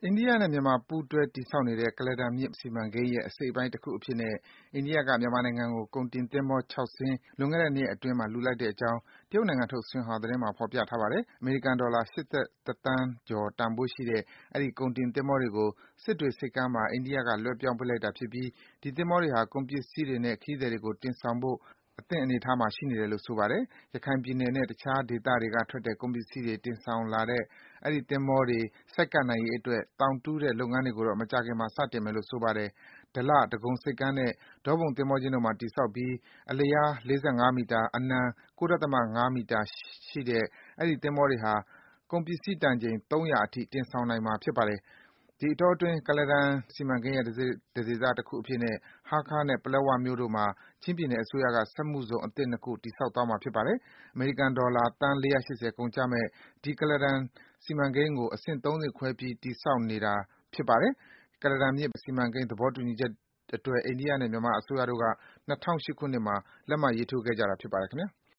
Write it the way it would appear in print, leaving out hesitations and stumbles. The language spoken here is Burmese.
အိန္ဒိယနဲ့ မြန်မာပူးတွဲတည်ဆောက်နေတဲ့ ကုလားတန်မြစ်စီမံကိန်းရဲ့ အစိတ်အပိုင်းတခုအဖြစ်နဲ့ အိန္ဒိယက မြန်မာနိုင်ငံကို ကုန်တင်သင်္ဘော ၆ စင်း လွန်ခဲ့တဲ့ နှစ်အတွင်းမှာ လှူလိုက်တဲ့အကြောင်း တရုတ်နိုင်ငံထုတ် Xinhua သတင်းမှာ ဖော်ပြထားပါတယ်။ အမေရိကန်ဒေါ်လာ ၈၁ သန်းကျော် တန်ဖိုးရှိတဲ့ အဲဒီ ကုန်တင်သင်္ဘောတွေကို စစ်တွေဆိပ်ကမ်းမှာ အိန္ဒိယက လွဲပြောင်းပေးလိုက်တာဖြစ်ပြီး ဒီသင်္ဘောတွေဟာ ကုန်ပစ္စည်းတွေနဲ့ ခရီးသည်တွေကို တင်ဆောင်ဖို့ အသင့်အနေအထားမှာ ရှိနေတယ်လို့ ဆိုပါတယ်။ ရခိုင်ပြည်နယ်နဲ့ တခြားဒေသတွေကထွက်တဲ့ ကုန်ပစ္စည်းတွေ တင်ဆောင်လာတဲ့ အဲဒီ သင်္ဘောတွေ ဆိုက်ကပ်နိုင်ရေးအတွက် သောင်တူးတဲ့ လုပ်ငန်းတွေကိုတော့ မကြာခင်မှာ စတင်မယ်လို့ ဆိုပါတယ်။ ဒလ ဒဂုံဆိပ်ကမ်းနဲ့ ဒေါပုံသင်္ဘောကျင်းတို့မှာ တည်ဆောက်ပြီး အလျား ၄၅ မီတာ၊ အနံ ၉.၅ မီတာရှိတဲ့ အဲဒီ သင်္ဘောတွေဟာ ကုန်ပစ္စည်းတန်ချိန် ၃၀၀ အထိ တင်ဆောင်နိုင်မှာ ဖြစ်ပါတယ်။ ဒီအတောအတွင်း ကုလားတန်စီမံကိန်းရဲ့ တစိတ်တဒေသတခုအဖြစ်နဲ့ ဟားခါးနဲ့ ပလက်ဝမြို့တို့မှာ ချင်းပြည်နယ်အစိုးရက စက်မှုဇုန်အသစ် ၂ ခု တည်ဆောက်သွားမှာ ဖြစ်ပါတယ်။ အမေရိကန်ဒေါ်လာ သန်း ၄၈၀ ကုန်ကျမယ့် ဒီ ကုလားတန်စီမံကိန်းကို အဆင့် ၃ ဆင့်ခွဲပြီး တည်ဆောက်နေတာ ဖြစ်ပါတယ်။ ကုလားတန်မြစ်စီမံကိန်း သဘောတူညီချက်အတွက် အိန္ဒိယနဲ့ မြန်မာအစိုးရတို့က ၂၀၀၈ ခုနှစ်မှာ လက်မှတ်ရေးထိုးခဲ့ကြတာ ဖြစ်ပါတယ် ခင်ဗျား။